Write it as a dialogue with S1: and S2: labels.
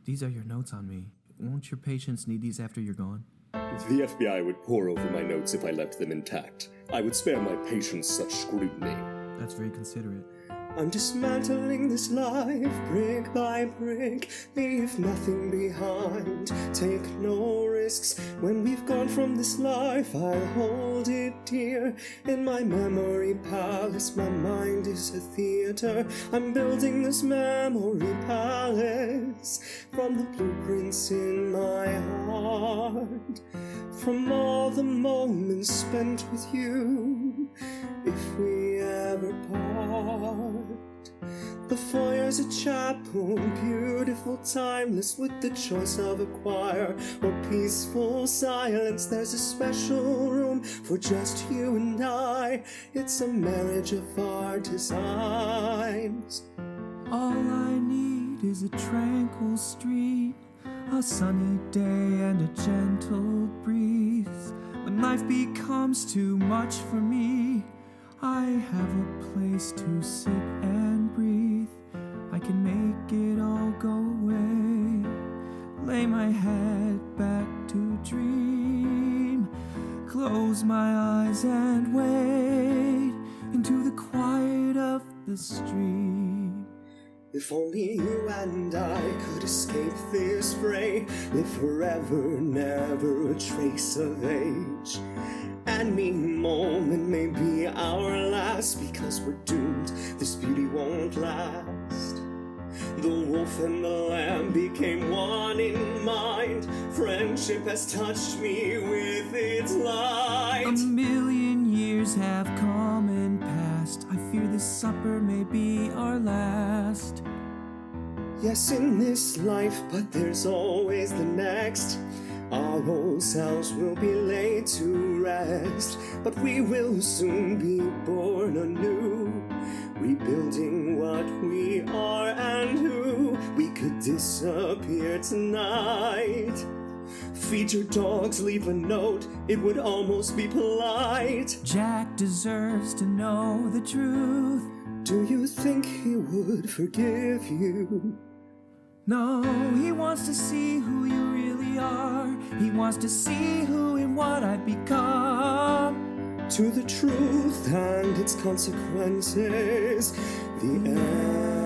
S1: These are your notes on me. Won't your patients need these after you're gone?
S2: The FBI would pore over my notes if I left them intact. I would spare my patients such scrutiny.
S1: That's very considerate.
S2: I'm dismantling this life, brick by brick. Leave nothing behind, take no risks. When we've gone from this life, I'll hold it dear. In my memory palace, my mind is a theater. I'm building this memory palace from the blueprints in my heart, from all the moments spent with you. If we ever part, the foyer's a chapel, beautiful, timeless, with the choice of a choir or peaceful silence. There's a special room for just you and I. It's a marriage of our designs.
S1: All I need is a tranquil stream, a sunny day and a gentle breeze. When life becomes too much for me, I have a place to sit and breathe. I can make it all go away. Lay my head back to dream. Close my eyes and wade into the quiet of the stream.
S2: If only you and I could escape this fray, live forever, never a trace of age. Any moment may be our last, because we're doomed, this beauty won't last. The wolf and the lamb became one in mind. Friendship has touched me with its light.
S1: A million years have come and passed. I fear this supper may be our last.
S2: Yes, in this life, but there's always the next. Our old selves will be laid to rest, but we will soon be born anew, rebuilding what we are and who. We could disappear tonight. Feed your dogs, leave a note, it would almost be polite.
S1: Jack deserves to know the truth.
S2: Do you think he would forgive you?
S1: No, he wants to see who you really are. He wants to see who and what I've become.
S2: To the truth and its consequences, the end.